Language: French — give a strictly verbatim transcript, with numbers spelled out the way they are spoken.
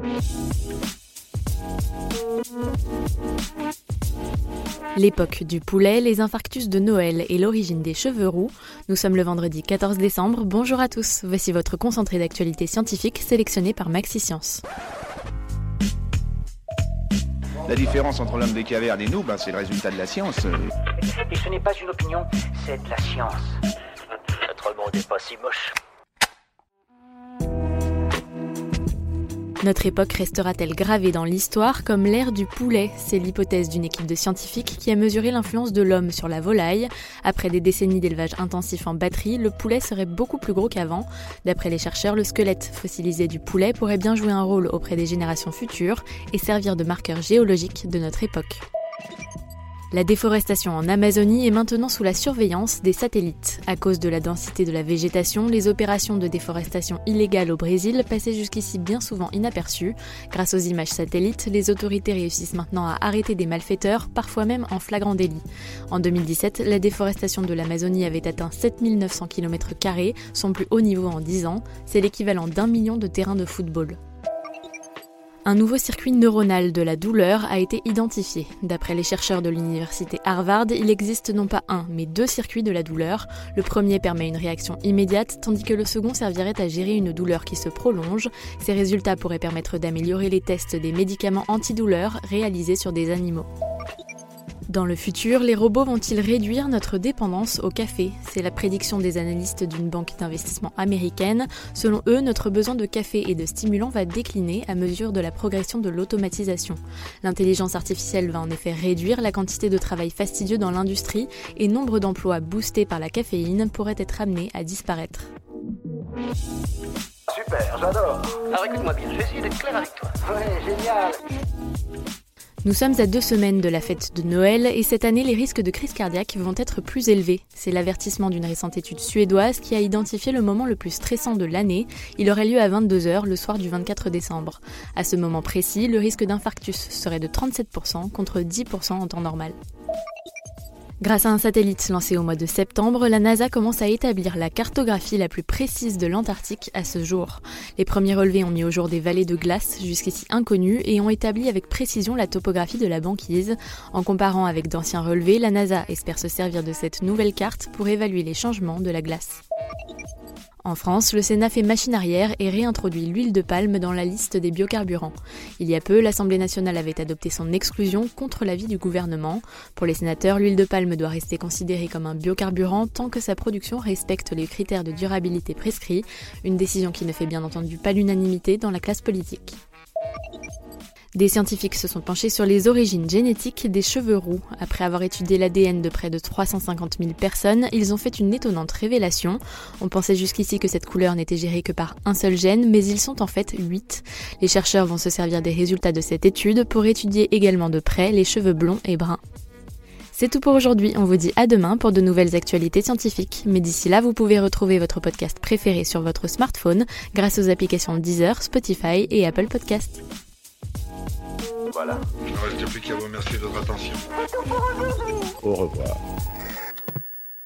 L'époque du poulet, les infarctus de Noël et l'origine des cheveux roux. Nous sommes le vendredi quatorze décembre. Bonjour à tous. Voici votre concentré d'actualité scientifique sélectionné par Maxi-Science. La différence entre l'homme des cavernes et nous, ben, c'est le résultat de la science. Et ce n'est pas une opinion, c'est de la science. Notre monde n'est pas si moche. Notre époque restera-t-elle gravée dans l'histoire comme l'ère du poulet ? C'est l'hypothèse d'une équipe de scientifiques qui a mesuré l'influence de l'homme sur la volaille. Après des décennies d'élevage intensif en batterie, le poulet serait beaucoup plus gros qu'avant. D'après les chercheurs, le squelette fossilisé du poulet pourrait bien jouer un rôle auprès des générations futures et servir de marqueur géologique de notre époque. La déforestation en Amazonie est maintenant sous la surveillance des satellites. À cause de la densité de la végétation, les opérations de déforestation illégale au Brésil passaient jusqu'ici bien souvent inaperçues. Grâce aux images satellites, les autorités réussissent maintenant à arrêter des malfaiteurs, parfois même en flagrant délit. En deux mille dix-sept, la déforestation de l'Amazonie avait atteint sept mille neuf cents kilomètres carrés, son plus haut niveau en dix ans. C'est l'équivalent d'un million de terrains de football. Un nouveau circuit neuronal de la douleur a été identifié. D'après les chercheurs de l'université Harvard, il existe non pas un, mais deux circuits de la douleur. Le premier permet une réaction immédiate, tandis que le second servirait à gérer une douleur qui se prolonge. Ces résultats pourraient permettre d'améliorer les tests des médicaments antidouleurs réalisés sur des animaux. Dans le futur, les robots vont-ils réduire notre dépendance au café ? C'est la prédiction des analystes d'une banque d'investissement américaine. Selon eux, notre besoin de café et de stimulants va décliner à mesure de la progression de l'automatisation. L'intelligence artificielle va en effet réduire la quantité de travail fastidieux dans l'industrie et nombre d'emplois boostés par la caféine pourraient être amenés à disparaître. Super, j'adore. Alors écoute-moi bien, je vais essayer d'être clair avec toi. Ouais, génial. Nous sommes à deux semaines de la fête de Noël et cette année, les risques de crise cardiaque vont être plus élevés. C'est l'avertissement d'une récente étude suédoise qui a identifié le moment le plus stressant de l'année. Il aurait lieu à vingt-deux heures le soir du vingt-quatre décembre. À ce moment précis, le risque d'infarctus serait de trente-sept pour cent contre dix pour cent en temps normal. Grâce à un satellite lancé au mois de septembre, la NASA commence à établir la cartographie la plus précise de l'Antarctique à ce jour. Les premiers relevés ont mis au jour des vallées de glace jusqu'ici inconnues et ont établi avec précision la topographie de la banquise. En comparant avec d'anciens relevés, la NASA espère se servir de cette nouvelle carte pour évaluer les changements de la glace. En France, le Sénat fait machine arrière et réintroduit l'huile de palme dans la liste des biocarburants. Il y a peu, l'Assemblée nationale avait adopté son exclusion contre l'avis du gouvernement. Pour les sénateurs, l'huile de palme doit rester considérée comme un biocarburant tant que sa production respecte les critères de durabilité prescrits, une décision qui ne fait bien entendu pas l'unanimité dans la classe politique. Des scientifiques se sont penchés sur les origines génétiques des cheveux roux. Après avoir étudié l'A D N de près de trois cent cinquante mille personnes, ils ont fait une étonnante révélation. On pensait jusqu'ici que cette couleur n'était gérée que par un seul gène, mais ils sont en fait huit. Les chercheurs vont se servir des résultats de cette étude pour étudier également de près les cheveux blonds et bruns. C'est tout pour aujourd'hui, on vous dit à demain pour de nouvelles actualités scientifiques. Mais d'ici là, vous pouvez retrouver votre podcast préféré sur votre smartphone grâce aux applications Deezer, Spotify et Apple Podcasts. Voilà. Il ne reste plus qu'à vous remercier de votre attention. Au revoir.